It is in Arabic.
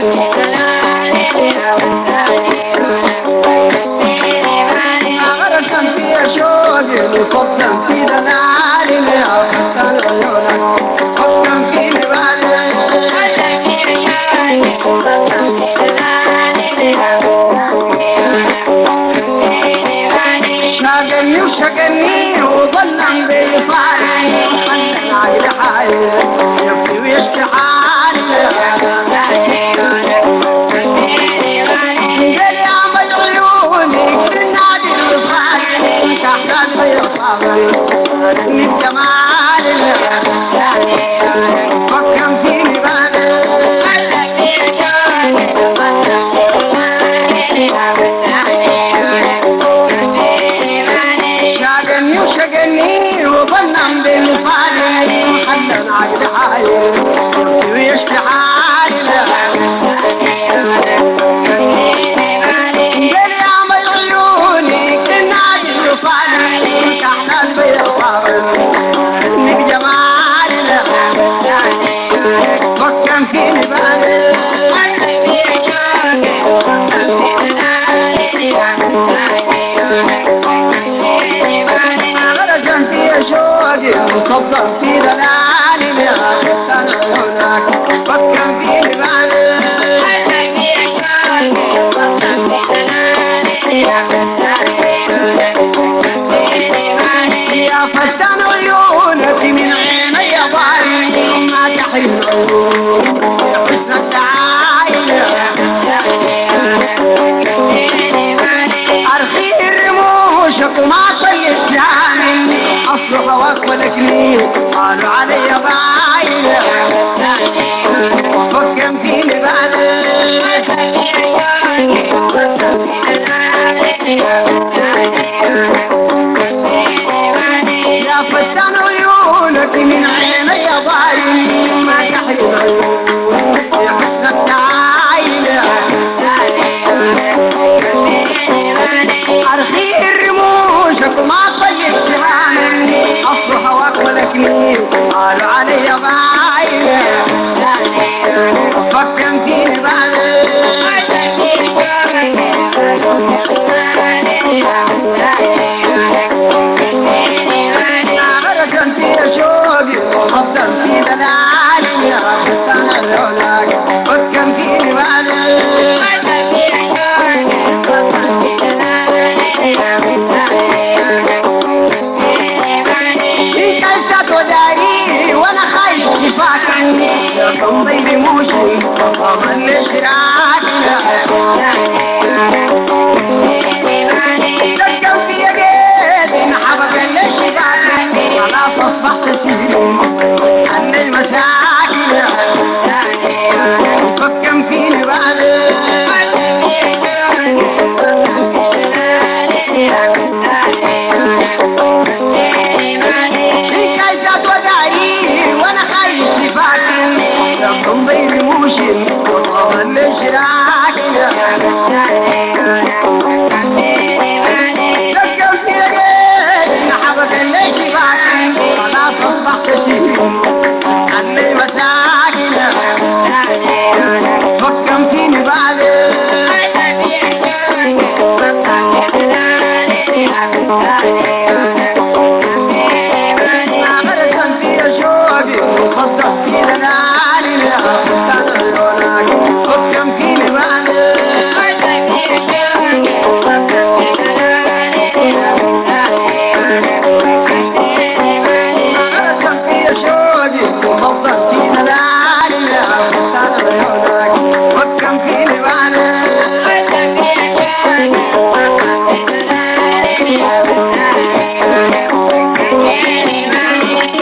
شقني وظلم بالفاري وخلنا على حالي يبكي ويشكي حالي قال يا عمل عيوني بالنادي الفاري تحت الفاري من جمال فكم فيني بالي شقني وظلم بالفاري وخلنا على حالي يبكي ويشكي حالي قال يا عمل عيوني بالنادي الفاري تحت الفاري من جمال فكم فيني بالي مصدر في دلالي يا حسن هناك فكر في بالي يا فتان عيونك من عيني يا ضاري ما تحيل يا حسن التعايل أرخي رموشك وما طيب جاني أصلح وأقبلكني قالوا علي بايل وفكم فيني بالي يا فتان عيونك من عيني يا ضاري ما تحيل يا حسن التعايل أرخي رموشك وما طيب جهاني أصلح وأقبلكني قالوا علي بايل فكم فيني بالي رجل في شوقي وخبطا في دلالي يا حسن الهناك فكم فيني بالي وانا خايف كفاك عني يا صمي بموشي وظل شراعي